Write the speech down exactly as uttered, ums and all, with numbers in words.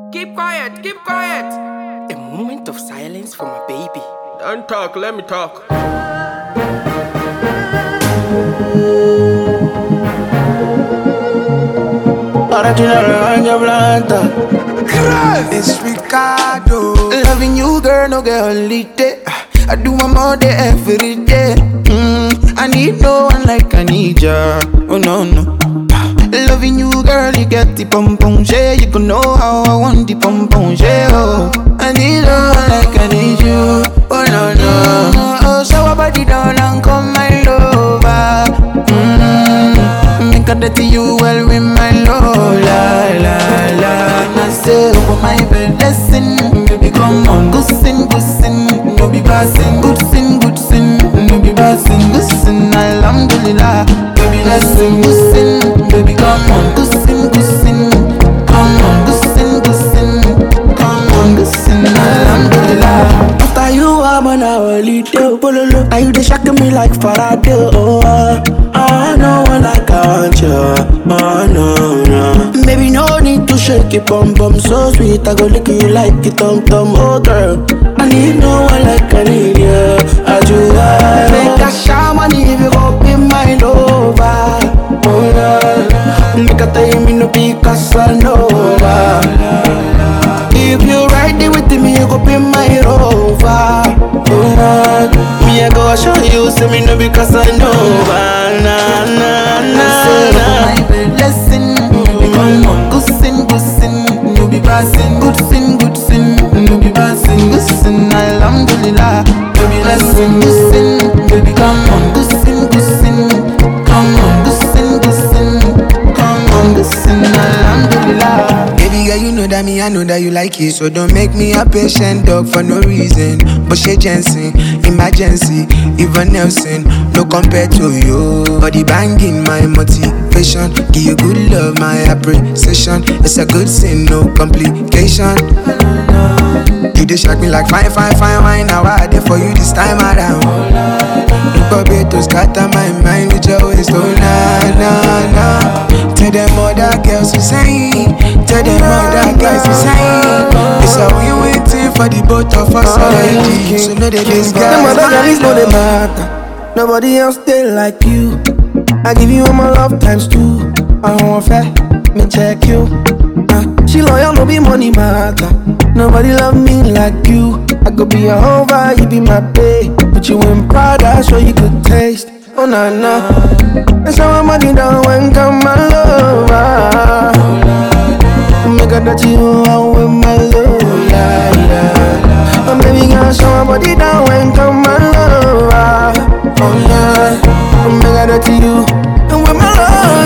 Keep quiet, keep quiet. A moment of silence for my baby. Don't talk, let me talk. Ahora tiene la rebaña blanca. It's Ricardo. Loving you, girl, no get holiday. I do my mother every day. Mm, I need no one like I need ya. Oh no no. Loving you, girl, you get the pom pom yeah. You can know how I want the pom pom yeah. Oh, I need no one like I need you. Oh no no. Oh, so I body down and come my lover. Mm, make a dirty you well with my love. La la la. I say over my bed, listen, baby, come on, good sin, good sin, no be passing, good sin, good sin, no be passing, good sin, alhamdulillah, baby, listen, good sin, baby, come on, good sin, good sin, come on, good sin, good sin, come on, good sin, alhamdulillah. After you, I'm on a holiday, bololo, and you dey shock me like Faraday, oh, uh, I know one like I want you, oh no, no. Baby, no need to shake it, bum bum, so sweet. I go lick you like it, tum tum, oh girl. I need no one like I need you. I do I make a shaman if you go be my lover. Oh Lord, make a time me no be Casanova. If you ride it with me, you go be my rover. Oh Lord, me I go show you, say me no be Casanova. Na na na na. Listen, come on, good sin, good sin, no be passing, good sin, good sin, no be passing, good sin, alhamdulillah, baby, listen, good sin, baby, come on, good sin, good sin, come on, good sin, good sin, come on, good sin, alhamdulillah. Baby girl, you know that me, I know that you like it. So don't make me a patient dog for no reason. But she Jensen, emergency, even Nelson, no compared to you. Body banging, my motivation. Give you good love, my appreciation. It's a good sin, no complication. You dey shock me like fine, fine, fine wine. Now I there for you this time around. Look up to scatter my mind with your waist, oh nah, nah, nah. Tell them other girls to say, tell them other guys to say. It's a win-win thing for the both of us already. So know that this guy Them other guys know they matter. Nobody else they like you. I give you all my love times two. I don't want fair, me check you. Uh, she loyal, no be money matter. Nobody love me like you. I could be a hover, you be my babe. Put you in Prada, show you good taste. Oh na na. And so I'm money down when come my lover. Make a dirty you out with my love. Yeah, yeah. Oh baby girl, show my body down when come my lover. Oh yeah. Make a dirty you and with my love.